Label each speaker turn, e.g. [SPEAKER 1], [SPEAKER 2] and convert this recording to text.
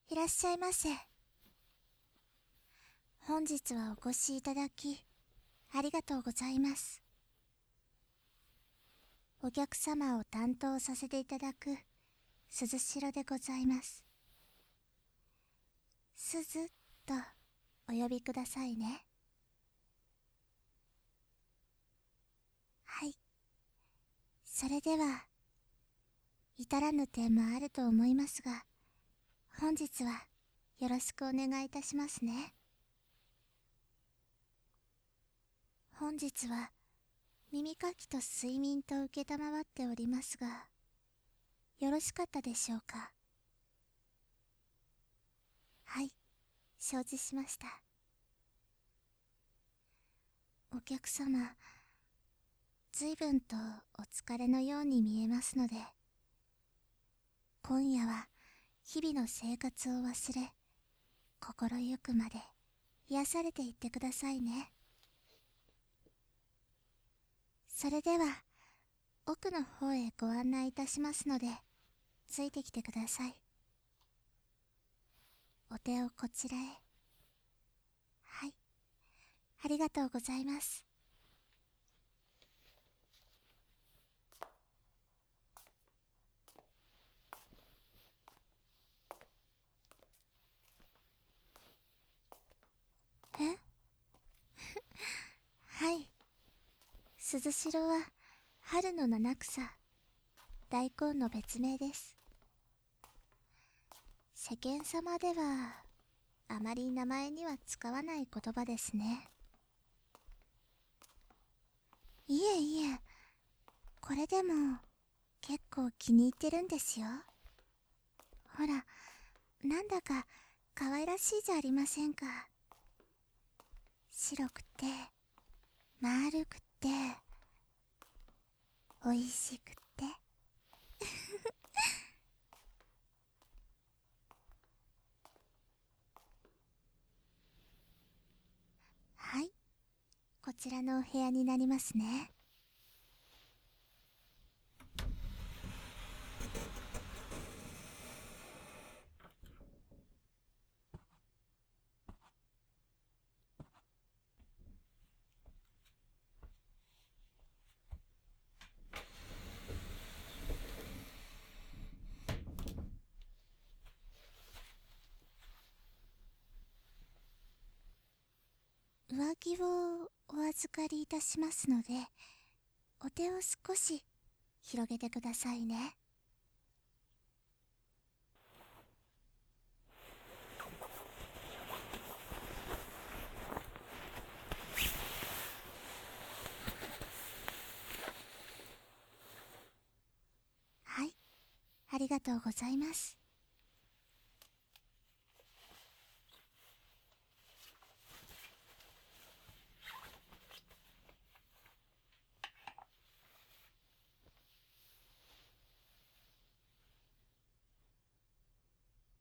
[SPEAKER 1] いらっしゃいませ。本日はお越しいただきありがとうございます。お客様を担当させていただく鈴代でございます。鈴とお呼びくださいね。はい。それでは至らぬ点もあると思いますが、本日はよろしくお願いいたしますね。本日は耳かきと睡眠と承っておりますが、よろしかったでしょうか。はい、承知しました。お客様、随分とお疲れのように見えますので、今夜は日々の生活を忘れ、心ゆくまで癒されていってくださいね。それでは奥の方へご案内いたしますので、ついてきてください。お手をこちらへ。はい、ありがとうございます。えはい、鈴代は春の七草、大根の別名です。世間様ではあまり名前には使わない言葉ですね。いえいえ、これでも結構気に入ってるんですよ。ほら、なんだか可愛らしいじゃありませんか。白くて丸くておいしくてはい、こちらのお部屋になりますね。上着をお預かりいたしますので、お手を少し広げてくださいね。はい、ありがとうございます。